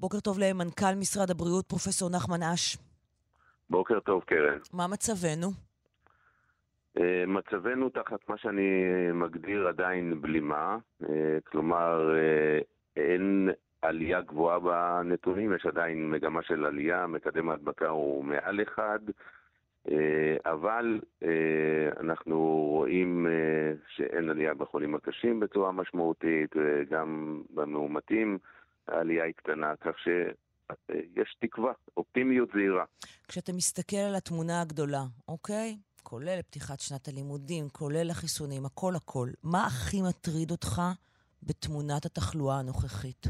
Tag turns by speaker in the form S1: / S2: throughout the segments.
S1: בוקר טוב למנכ"ל משרד הבריאות, פרופסור נחמן אש.
S2: בוקר טוב, קרן.
S1: מה מצבנו?
S2: מצבנו תחת מה שאני מגדיר עדיין בלימה, כלומר אין עלייה גבוהה בנתונים, יש עדיין מגמה של עלייה, מקדם ההדבקה הוא מעל 1, אבל אנחנו רואים שאין עלייה בחולים הקשים בצורה משמעותית, וגם במאומתים העלייה היא קטנה, כך שיש תקווה, אופטימיות זהירה.
S1: כשאתה מסתכל על התמונה הגדולה, אוקיי? כולל פתיחת שנת הלימודים, כולל החיסונים, הכל, מה הכי מטריד אותך בתמונת התחלואה הנוכחית?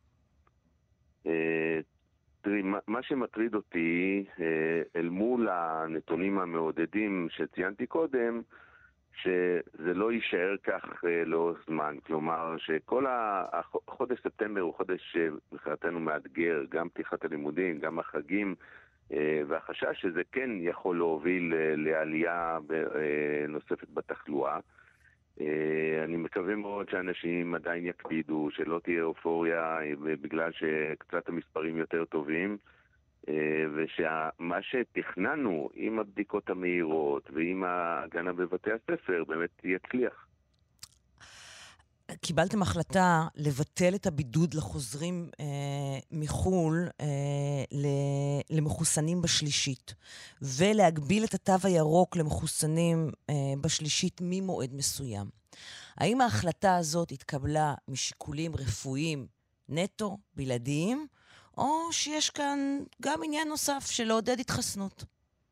S2: תראי, מה שמטריד אותי אל מול הנתונים המעודדים שציינתי קודם, שזה לא יישאר כך לאורך זמן. כלומר, שכל החודש ספטמבר הוא חודש מבחינתנו מאתגר, גם פתיחת הלימודים, גם החגים, והחשש שזה כן יכול להוביל לעלייה נוספת בתחלואה. אני מקווה מאוד שאנשים עדיין יקפידו, שלא תהיה אופוריה בגלל שקצת המספרים יותר טובים, ושמה שתכננו עם הבדיקות המהירות ועם ההגנה בבתי הספר באמת יצליח.
S1: קיבלתם החלטה לבטל את הבידוד לחוזרים מחול למחוסנים בשלישית, ולהגביל את התו הירוק למחוסנים בשלישית ממועד מסוים. האם ההחלטה הזאת התקבלה משיקולים רפואיים נטו, בלעדיים, או שיש כאן גם עניין נוסף של לעודד התחסנות?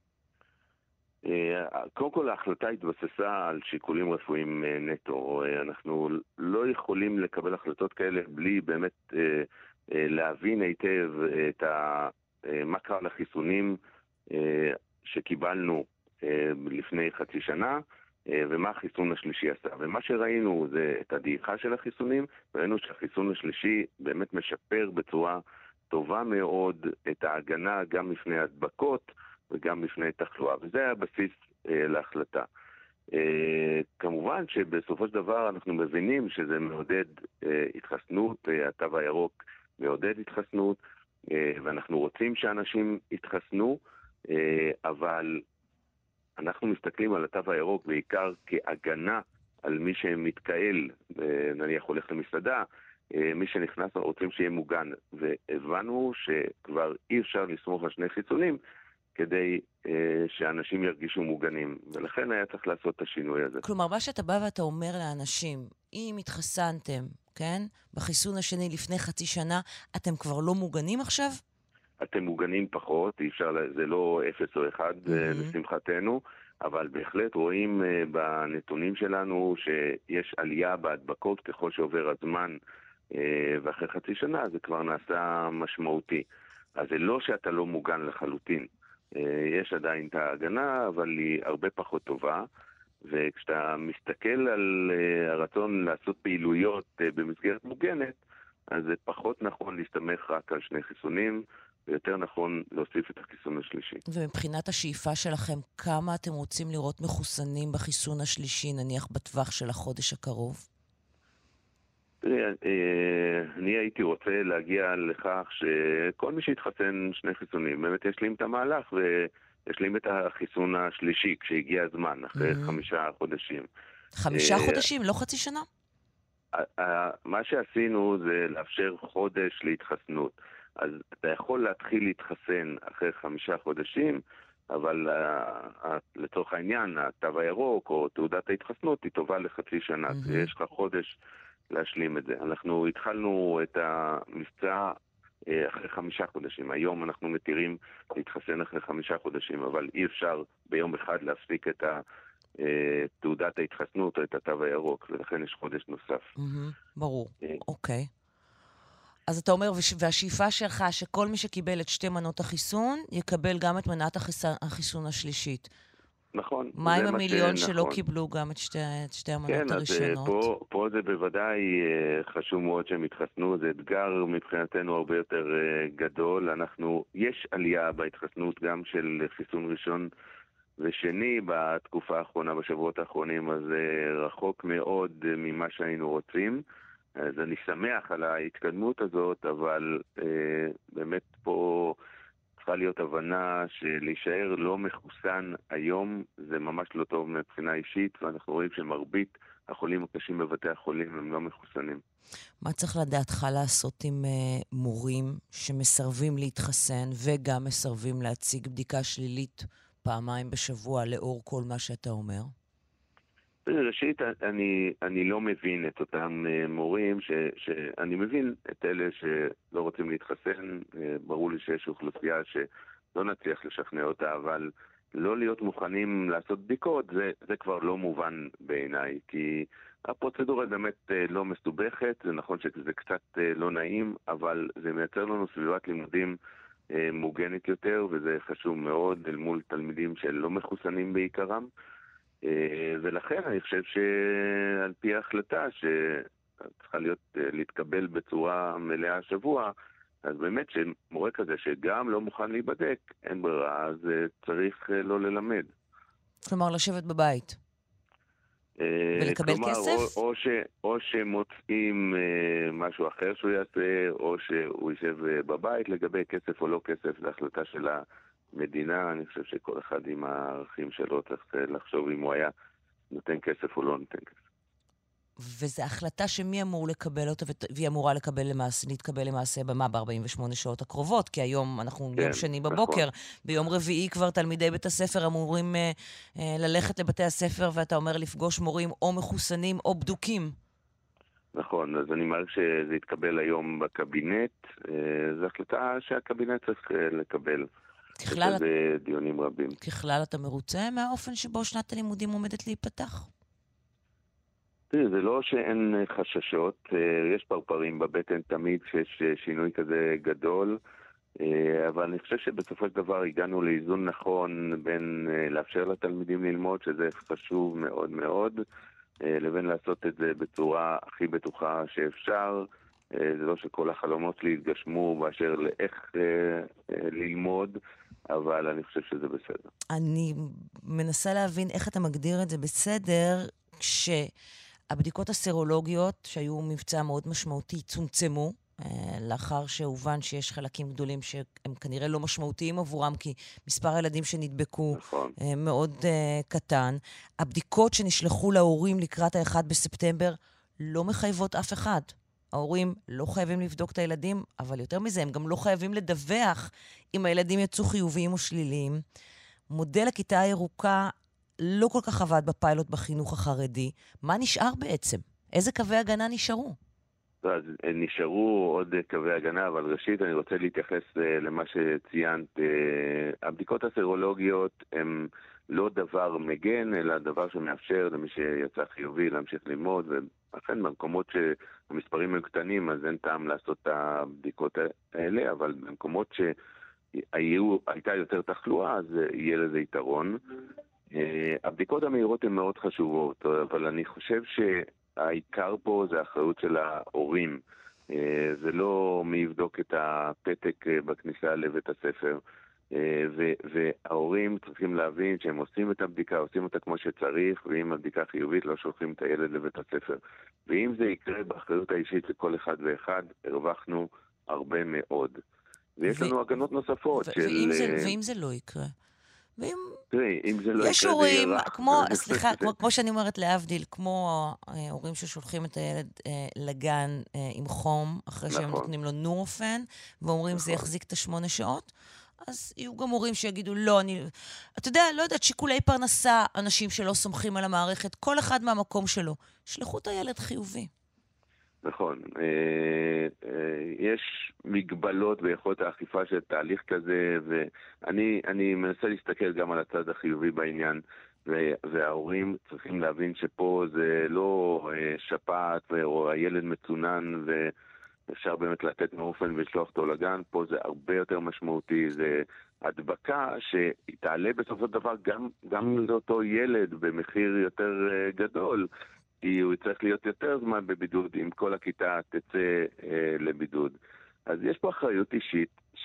S2: קודם כל ההחלטה התבססה על שיקולים רפואיים נטו. אנחנו לא יכולים לקבל החלטות כאלה בלי באמת להבין היטב מה קרה לחיסונים שקיבלנו לפני חצי שנה, ומה החיסון השלישי עשה. ומה שראינו זה את הדעיכה של החיסונים, וראינו שהחיסון השלישי באמת משפר בצורה טובה מאוד את ההגנה גם לפני הדבקות וגם לפני תחלואה, וזה היה הבסיס להחלטה. כמובן שבסופו של דבר אנחנו מבינים שזה מעודד התחסנות, התו הירוק מעודד התחסנות, ואנחנו רוצים שאנשים יתחסנו, אבל אנחנו מסתכלים על התו הירוק בעיקר כהגנה על מי שמתקהל, נניח הולך למסעדה, מי שנכנס רוצים שיהיה מוגן, והבנו שכבר אי אפשר לסמוך על שני חיסונים כדי שאנשים ירגישו מוגנים, ולכן היה צריך לעשות את השינוי הזה.
S1: כלומר, מה שאתה בא ואתה אומר לאנשים, אם התחסנתם, כן, בחיסון השני לפני חצי שנה, אתם כבר לא מוגנים עכשיו?
S2: אתם מוגנים פחות, אי אפשר, זה לא 0 או 1 לשמחתנו, אבל בהחלט רואים בנתונים שלנו שיש עלייה בהדבקות ככל שעובר הזמן, ואחרי חצי שנה זה כבר נעשה משמעותי. אז זה לא שאתה לא מוגן לחלוטין. יש עדיין את ההגנה, אבל היא הרבה פחות טובה, וכשאתה מסתכל על הרצון לעשות פעילויות במסגרת מוגנת, אז זה פחות נכון להסתמך רק על שני חיסונים, ויותר נכון להוסיף את החיסון השלישי.
S1: ומבחינת השאיפה שלכם, כמה אתם רוצים לראות מחוסנים בחיסון השלישי, נניח בטווח של החודש הקרוב?
S2: אני הייתי רוצה להגיע לכך שכל מי שהתחסן שני חיסונים, באמת ישלים את המהלך וישלים את החיסון השלישי כשהגיע הזמן, אחרי 5 חודשים.
S1: 5 חודשים? לא חצי שנה?
S2: מה שעשינו זה לאפשר חודש להתחסנות. אז אתה יכול להתחיל להתחסן אחרי 5 חודשים, אבל לצורך העניין, התו הירוק או תעודת ההתחסנות היא טובה לחצי שנה. יש לך חודש להשלים את זה. אנחנו התחלנו את המבצע אחרי 5 חודשים. היום אנחנו מתירים להתחסן אחרי 5 חודשים, אבל אי אפשר ביום אחד להפסיק את תעודת ההתחסנות או את התו הירוק, ולכן יש חודש נוסף.
S1: ברור, אוקיי. אז אתה אומר, והשאיפה שלך שכל מי שקיבל את 2 מנות החיסון, יקבל גם את מנת החיסון השלישית.
S2: נכון.
S1: מה עם המיליון שלא קיבלו גם את שתי המנות הראשונות?
S2: כן, אז פה זה בוודאי חשוב מאוד שהם התחסנו, זה אתגר מבחינתנו הרבה יותר גדול. יש עלייה בהתחסנות גם של חיסון ראשון ושני בתקופה האחרונה, בשבועות האחרונים, אז רחוק מאוד ממה שהיינו רוצים. אז אני שמח על ההתקדמות הזאת, אבל באמת פה צריכה להיות הבנה שלהישאר לא מחוסן היום זה ממש לא טוב מבחינה אישית, ואנחנו רואים שמרבית החולים הקשים בבתי החולים הם לא מחוסנים.
S1: מה צריך לדעתך לעשות עם מורים שמסרבים להתחסן וגם מסרבים להציג בדיקה שלילית פעמיים בשבוע לאור כל מה שאתה אומר?
S2: ראשית, אני לא מבין את אותם מורים, שאני מבין את אלה שלא רוצים להתחסן, ברור לי שיש אוכלוסייה שלא נצליח לשכנע אותה, אבל לא להיות מוכנים לעשות בדיקות, זה כבר לא מובן בעיניי, כי הפרוצדורה באמת לא מסובכת, זה נכון שזה קצת לא נעים, אבל זה מייצר לנו סביבת לימודים מוגנת יותר, וזה חשוב מאוד אל מול תלמידים שלא מחוסנים בעיקרם. ולכן אני חושב שעל פי ההחלטה שצריכה להתקבל בצורה מלאה השבוע, אז באמת שמורה כזה שגם לא מוכן להיבדק, אין ברירה, אז צריך לא ללמד.
S1: כלומר, לשבת בבית. ולקבל כסף?
S2: או שמוצאים משהו אחר שהוא יעשה, או שהוא יישב בבית. לגבי כסף או לא כסף, זה החלטה של המדינה. אני חושב שכל אחד עם הערכים שלו צריך לחשוב אם הוא היה נותן כסף או לא נותן כסף.
S1: וזו החלטה שמי אמור לקבל אותה, והיא אמורה להתקבל למעשה במה ב-48 שעות הקרובות, כי היום אנחנו יום שני בבוקר, נכון. ביום רביעי כבר תלמידי בית הספר אמורים ללכת לבתי הספר, ואתה אומר לפגוש מורים או מחוסנים או בדוקים.
S2: נכון, אז אני מעריך שזה יתקבל היום בקבינט, זו החלטה שהקבינט צריך לקבל.
S1: ככלל,
S2: זה דיונים רבים.
S1: ככלל אתה מרוצה מהאופן שבו שנת הלימודים עומדת להיפתח?
S2: תראי, זה לא שאין חששות, יש פרפרים בבטן תמיד שיש שינוי כזה גדול, אבל אני חושב שבסופו של דבר הגענו לאיזון נכון בין לאפשר לתלמידים ללמוד, שזה חשוב מאוד מאוד, לבין לעשות את זה בצורה הכי בטוחה שאפשר. זה לא שכל החלומות שלי יתגשמו באשר לאיך ללמוד, אבל אני חושב שזה בסדר.
S1: אני מנסה להבין איך אתה מגדיר את זה בסדר, כשהבדיקות הסרולוגיות, שהיו מבצע מאוד משמעותי, צומצמו, לאחר שהובן שיש חלקים גדולים שהם כנראה לא משמעותיים עבורם, כי מספר הילדים שנדבקו
S2: נכון.
S1: מאוד קטן. הבדיקות שנשלחו להורים לקראת ה-1 בספטמבר לא מחייבות אף אחד. ההורים לא חייבים לבדוק את הילדים, אבל יותר מזה, הם גם לא חייבים לדווח אם הילדים יצאו חיוביים או שליליים. מודל הכיתה הירוקה לא כל כך עבד בפיילוט בחינוך החרדי. מה נשאר בעצם? איזה קווי הגנה נשארו?
S2: אז נשארו עוד קווי הגנה, אבל ראשית אני רוצה להתייחס למה שציינת. הבדיקות הסרולוגיות הן לא דבר מגן, אלא דבר שמאפשר למי שיצא חיובי להמשיך ללמוד, ואכן במקומות שהמספרים הם קטנים, אז אין טעם לעשות את הבדיקות האלה, אבל במקומות שהייתה יותר תחלואה, אז יהיה לזה יתרון. הבדיקות המהירות הן מאוד חשובות, אבל אני חושב העיקר פה זה האחריות של ההורים. זה לא מי יבדוק את הפתק בכניסה לבית הספר. וההורים צריכים להבין שהם עושים את הבדיקה, עושים אותה כמו שצריך, ואם הבדיקה חיובית לא שולחים את הילד לבית הספר. ואם זה יקרה באחריות האישית לכל אחד ואחד, הרווחנו הרבה מאוד. ויש לנו הגנות נוספות
S1: ואם זה לא יקרה?
S2: תראי, אם זה לא
S1: יש הורים, כמו שאני אומרת להבדיל, כמו הורים ששולחים את הילד לגן עם חום, אחרי שהם נותנים לו נורופן, ואומרים זה יחזיק את 8 שעות, אז יהיו גם הורים שיגידו, לא, אתה יודע, לא יודעת, שיקולי פרנסה, אנשים שלא סומכים על המערכת, כל אחד מהמקום שלו, שלחו את הילד חיובי.
S2: נכון. יש מגבלות ביכולת האכיפה של תהליך כזה, ואני מנסה להסתכל גם על הצד החיובי בעניין, וההורים צריכים להבין שפה זה לא שפעת או הילד מצונן ואפשר באמת לתת מאופן ולשלוח אותו לגן. פה זה הרבה יותר משמעותי, זה הדבקה שתעלה בסופו של דבר גם לאותו ילד במחיר יותר גדול, כי הוא צריך להיות יותר זמן בבידוד אם כל הכיתה תצא לבידוד. אז יש פה אחריות אישית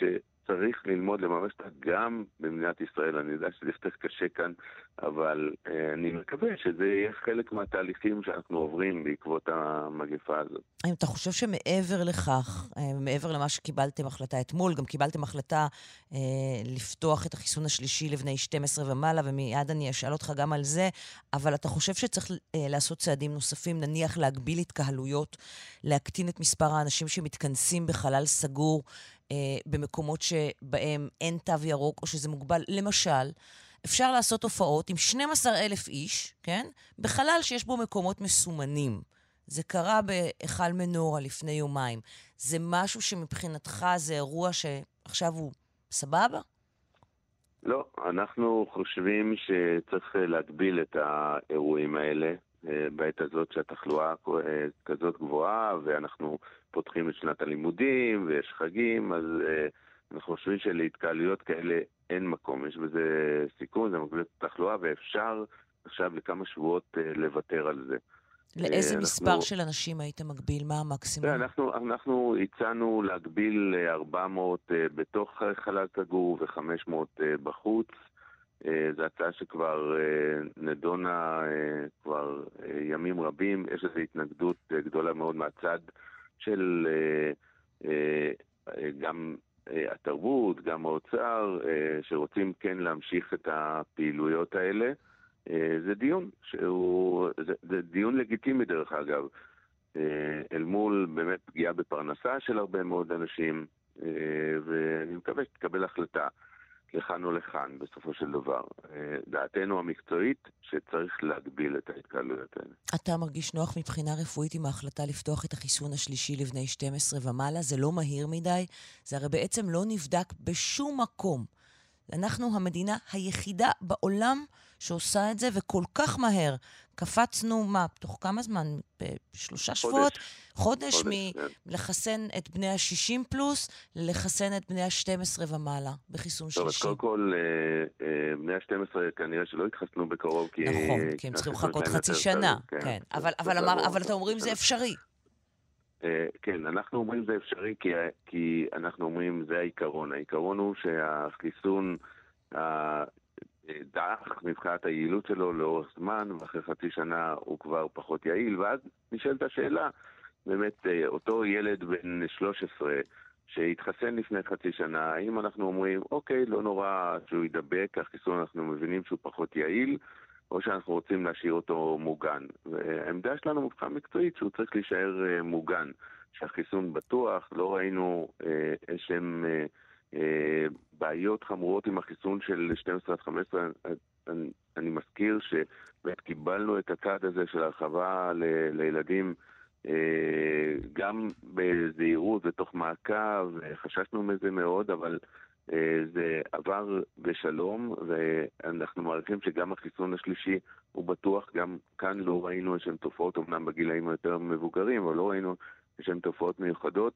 S2: צריך ללמוד לממש אותה גם במדינת ישראל. אני יודע שזה קצת קשה כאן, אבל אני מקווה שזה יהיה חלק מהתהליכים שאנחנו עוברים בעקבות המגפה הזאת.
S1: אם אתה חושב שמעבר לכך, מעבר למה שקיבלתם החלטה אתמול, גם קיבלתם החלטה לפתוח את החיסון השלישי לבני 12 ומעלה, ומיד אני אשאל אותך גם על זה, אבל אתה חושב שצריך לעשות צעדים נוספים, נניח להגביל התקהלויות, להקטין את מספר האנשים שמתכנסים בחלל סגור, במקומות שבהם אין תו ירוק, או שזה מוגבל. למשל, אפשר לעשות הופעות עם 12,000 איש, כן? בחלל שיש בו מקומות מסומנים. זה קרה בהיכל מנורה לפני יומיים. זה משהו שמבחינתך זה אירוע שעכשיו הוא סבבה?
S2: לא, אנחנו חושבים שצריך להגביל את האירועים האלה בעת הזאת שהתחלואה כזאת גבוהה, ואנחנו פותחים את שנת הלימודים ויש חגים, אז אנחנו חושבים שלהתקהלויות כאלה אין מקום. יש בזה סיכון, זה מגביל את התחלואה, ואפשר עכשיו לכמה שבועות לוותר על זה.
S1: לאיזה מספר של אנשים היית מגביל? מה המקסימום?
S2: אנחנו הצענו להגביל 400 בתוך חלל סגור ו500 בחוץ. זו הצעה שכבר נדונה כבר ימים רבים. יש איזו התנגדות גדולה מאוד מהצד של גם התרבות, גם האוצר, שרוצים כן להמשיך את הפעילויות האלה. זה דיון זה דיון לגיטימי דרך אגב, אל מול באמת פגיעה בפרנסה של הרבה מאוד אנשים, ואני מקווה שתקבל החלטה לכאן או לכאן בסופו של דבר. דעתנו המקצועית שצריך להגביל את ההתקהלויות האלה.
S1: אתה מרגיש נוח מבחינה רפואית עם ההחלטה לפתוח את החיסון השלישי לבני 12 ומעלה? זה לא מהיר מדי? זה הרי בעצם לא נבדק בשום מקום. אנחנו המדינה היחידה בעולם שעושה את זה, וכל כך מהר. קפצנו, תוך כמה זמן? ב3 שבועות? חודש מלחסן את בני ה-60 פלוס, לחסן את בני ה-12 ומעלה, בחיסון שלישי.
S2: טוב, אז קודם כל, בני ה-12 כנראה שלא התחסנו בקרוב,
S1: נכון, כי הם צריכים לחכות חצי שנה. כן. אבל אתם אומרים זה אפשרי.
S2: כן, אנחנו אומרים זה אפשרי כי אנחנו אומרים זה העיקרון. העיקרון הוא שהחיסון דח מבחינת היעילות שלו לאורך זמן, ואחרי חצי שנה הוא כבר פחות יעיל, ואז נשאלת השאלה, באמת אותו ילד בן 13 שהתחסן לפני חצי שנה, האם אנחנו אומרים, אוקיי, לא נורא שהוא ידבק, החיסון אנחנו מבינים שהוא פחות יעיל, או שאנחנו רוצים להשאיר אותו מוגן. והעמדה שלנו מבחינה מקצועית שהוא צריך להישאר מוגן, שהחיסון בטוח, לא ראינו איזשהם בעיות חמורות עם החיסון של 12 עד 15. אני מזכיר שבאמת קיבלנו את הצעד הזה של הרחבה לילדים גם בזהירות ותוך מעקב, חששנו מזה מאוד, אבל זה עבר בשלום, ואנחנו מעריכים שגם החיסון השלישי הוא בטוח. גם כאן לא ראינו איזשהם תופעות, אמנם בגילאים היותר מבוגרים, אבל לא ראינו איזשהם תופעות מיוחדות.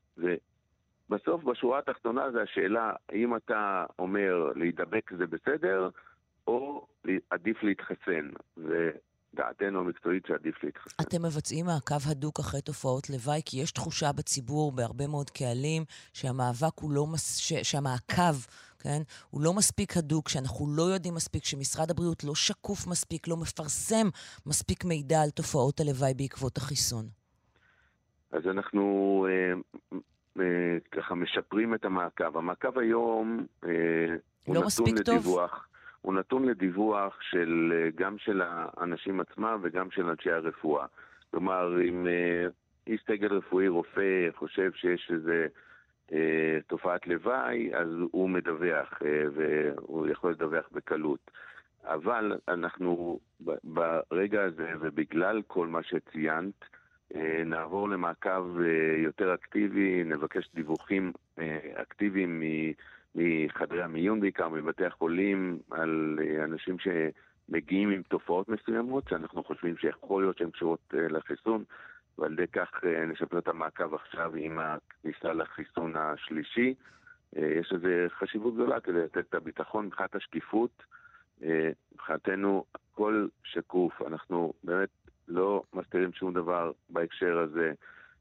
S2: ובסוף בשורה התחתונה זה השאלה, האם אתה אומר להידבק זה בסדר, או עדיף להתחסן. דעתנו המקצועית שעדיף להתחסן.
S1: אתם מבצעים מעקב הדוק אחרי תופעות לוואי, כי יש תחושה בציבור בהרבה מאוד קהלים שהמאבק הוא לא שהמעקב, כן, הוא לא מספיק הדוק, שאנחנו לא יודעים מספיק, שמשרד הבריאות לא שקוף מספיק, לא מפרסם מספיק מידע על תופעות הלוואי בעקבות החיסון.
S2: אז אנחנו ככה משפרים את המעקב. המעקב היום הוא
S1: לא
S2: נתון לדיווח.
S1: טוב.
S2: הוא נתון לדיווח גם של האנשים עצמם וגם של אנשי הרפואה. כלומר, אם איש סגל רפואי, רופא, חושב שיש איזה תופעת לוואי, אז הוא מדווח, והוא יכול לדווח בקלות. אבל אנחנו ברגע הזה, ובגלל כל מה שציינת, נעבור למעקב יותר אקטיבי, נבקש דיווחים אקטיביים מחדרי המיון בעיקר, מבתי החולים, על אנשים שמגיעים עם תופעות מסוימות, שאנחנו חושבים שיכול להיות שהן קשורות לחיסון, ועל ידי כך נשפר את המעקב עכשיו עם הכניסה לחיסון השלישי. יש איזו חשיבות גדולה כדי לתת את הביטחון מבחינת השקיפות. מבחינתנו הכל שקוף, אנחנו באמת לא מסתירים שום דבר בהקשר הזה.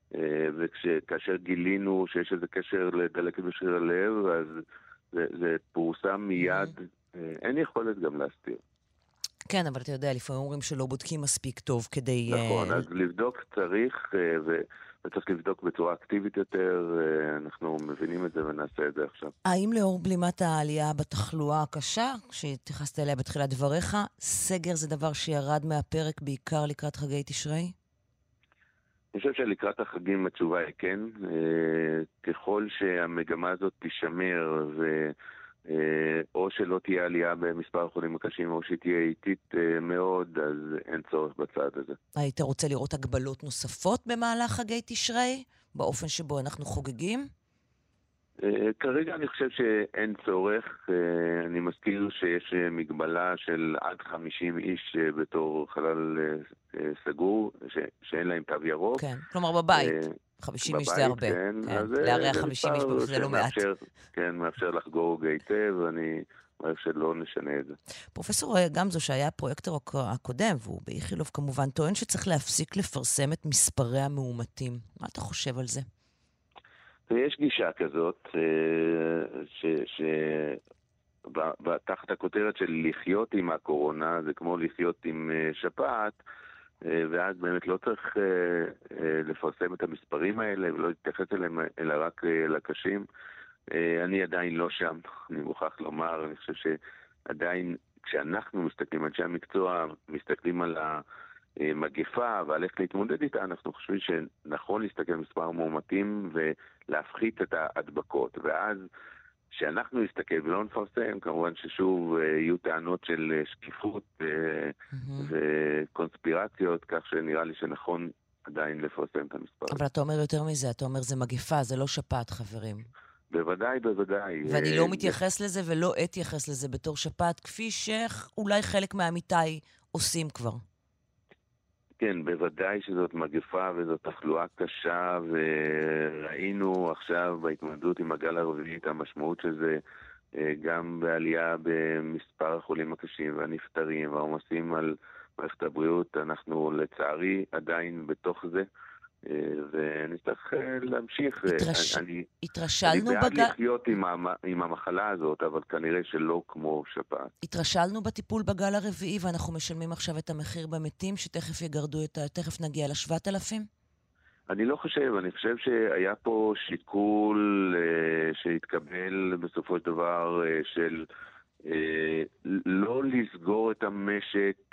S2: וכאשר גילינו שיש איזה קשר לדלקת בשריר הלב, אז זה פורסם מיד, אין יכולת גם להסתיר.
S1: כן, אבל אתה יודע, לפעמים אומרים שלא בודקים מספיק טוב כדי...
S2: נכון, אז לבדוק צריך, וצריך לבדוק בצורה אקטיבית יותר, אנחנו מבינים את זה ונעשה את זה עכשיו.
S1: האם לאור בלימת העלייה בתחלואה הקשה, שהתייחסת אליה בתחילת דבריך, סגר זה דבר שירד מהפרק בעיקר לקראת חגי תשרי?
S2: אני חושב שלקראת החגים התשובה היא כן. ככל שהמגמה הזאת תישמר או שלא תהיה עלייה במספר החולים הקשים או שהיא תהיה איטית מאוד, אז אין צורך בצעד הזה.
S1: היית רוצה לראות הגבלות נוספות במהלך חגי תשרי? באופן שבו אנחנו חוגגים?
S2: כרגע אני חושב שאין צורך. אני מזכיר שיש מגבלה של עד 50 איש בתור חלל סגור, שאין להם תו ירוק.
S1: כן, כלומר בבית. 50 איש זה הרבה.
S2: כן, אז
S1: לארח 50 איש זה לא מעט.
S2: כן, מאפשר לחגוג היטב, אני אומר שלא נשנה את זה.
S1: פרופסור גמזו, שהיה הפרויקטור הקודם, והוא באיכילוב כמובן, טוען שצריך להפסיק לפרסם את מספרי המאומתים. מה אתה חושב על זה?
S2: ויש גישה כזאת, תחת הכותרת של לחיות עם הקורונה, זה כמו לחיות עם שפעת, ואז באמת לא צריך לפרסם את המספרים האלה, ולא להתייחס אליהם, אלא רק לקשים. אני עדיין לא שם, אני מוכרח לומר, אני חושב שעדיין כשאנחנו מסתכלים, אנשי המקצוע מסתכלים על המגפה ועל איך להתמודד איתה, אנחנו חושבים שנכון להסתכל על מספר המאומתים ולהפחית את ההדבקות, ואז שאנחנו נסתכל ולא נפרסם, כמובן ששוב יהיו טענות של שקיפות וקונספירציות, כך שנראה לי שנכון עדיין לפרסם את המספר.
S1: אבל אתה אומר יותר מזה, אתה אומר זה מגפה, זה לא שפעת, חברים.
S2: בוודאי, בוודאי.
S1: ואני לא מתייחס לזה ולא אתייחס לזה בתור שפעת, כפי שאולי חלק מעמיתיי עושים כבר.
S2: כן, בוודאי שזאת מגפה וזאת תחלואה קשה, וראינו עכשיו בהתמודדות עם הגל הרביעי את המשמעות של זה, גם בעלייה במספר החולים הקשים והנפטרים והעומסים על מערכת הבריאות. אנחנו לצערי עדיין בתוך זה, ונצטרך להמשיך.
S1: התרשלנו
S2: אני בעד לחיות עם המחלה הזאת, אבל כנראה שלא כמו שפעת.
S1: התרשלנו בטיפול בגל הרביעי, ואנחנו משלמים עכשיו את המחיר במתים, שתכף יגרדו תכף נגיע ל7,000?
S2: אני לא חושב, אני חושב שהיה פה שיקול שהתקבל בסופו של דבר של לא לסגור את המשק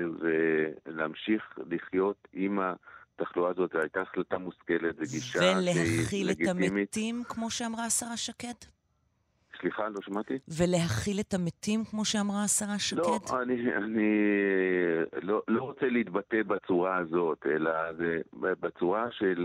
S2: ולהמשיך לחיות עם התחלואה הזאת. הייתה החלטה מושכלת וגישה
S1: ולהכיל את המתים, כמו שאמרה השרה שקד?
S2: סליחה, לא שמעתי?
S1: ולהכיל את המתים, כמו שאמרה השרה שקד?
S2: לא, אני לא רוצה להתבטא בצורה הזאת, אלא זה בצורה של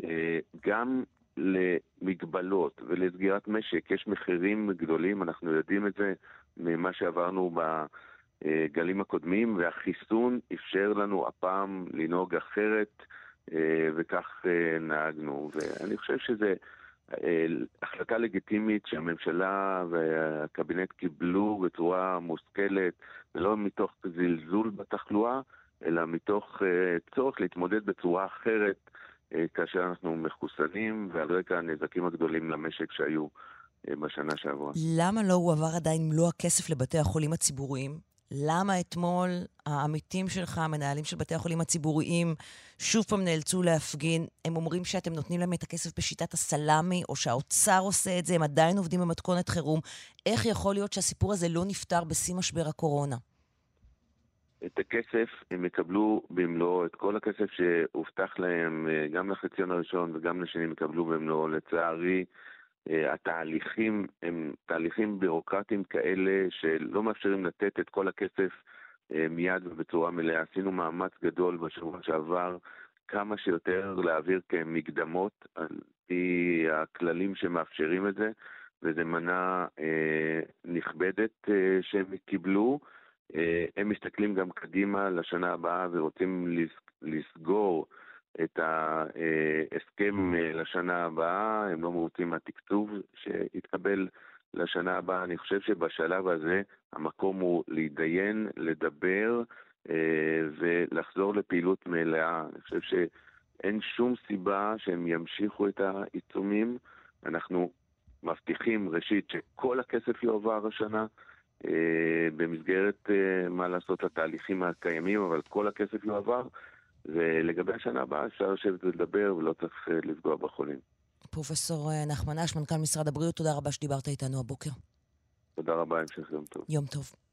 S2: גם למגבלות ולסגירת משק. יש מחירים גדולים, אנחנו יודעים את זה ממה שעברנו בגלים הקודמים, והחיסון אפשר לנו הפעם לנהוג אחרת, וכך נהגנו. ואני חושב שזה החלטה לגיטימית שהממשלה והקבינט קיבלו בצורה מושכלת, ולא מתוך זלזול בתחלואה, אלא מתוך צורך להתמודד בצורה אחרת כאשר אנחנו מחוסנים, ועל רקע הנזקים הגדולים למשק שהיו בשנה שעברה.
S1: למה לא הועבר עדיין מלוא הכסף לבתי החולים הציבוריים? למה אתמול העמיתים שלך, המנהלים של בתי החולים הציבוריים, שוב פעם נאלצו להפגין? הם אומרים שאתם נותנים להם את הכסף בשיטת הסלאמי, או שהאוצר עושה את זה, הם עדיין עובדים במתכונת חירום. איך יכול להיות שהסיפור הזה לא נפתר בשיא משבר הקורונה?
S2: את הכסף הם יקבלו במלואו, את כל הכסף שהובטח להם, גם לחציון הראשון וגם לשני הם יקבלו במלואו. לצערי, התהליכים הם תהליכים בירוקרטיים כאלה שלא מאפשרים לתת את כל הכסף מיד ובצורה מלאה. עשינו מאמץ גדול בשבוע שעבר כמה שיותר להעביר כמקדמות על פי הכללים שמאפשרים את זה, וזה מנה נכבדת שהם קיבלו. הם מסתכלים גם קדימה לשנה הבאה ורוצים לסגור את ההסכם לשנה הבאה. הם לא מרוצים מהתקצוב שהתקבל לשנה הבאה. אני חושב שבשלב הזה המקום הוא להתדיין, לדבר ולחזור לפעילות מלאה. אני חושב אין שום סיבה שהם ימשיכו את העיצומים. אנחנו מבטיחים ראשית שכל הכסף יועבר השנה, במסגרת מה לעשות התהליכים הקיימים, אבל כל הכסף יועבר, ולגבי השנה הבאה אפשר לשבת ולדבר ולא צריך לפגוע בחולים.
S1: פרופסור נחמן אש, מנכ"ל משרד הבריאות, תודה רבה שדיברת איתנו הבוקר.
S2: תודה רבה, המשך יום טוב.
S1: יום טוב.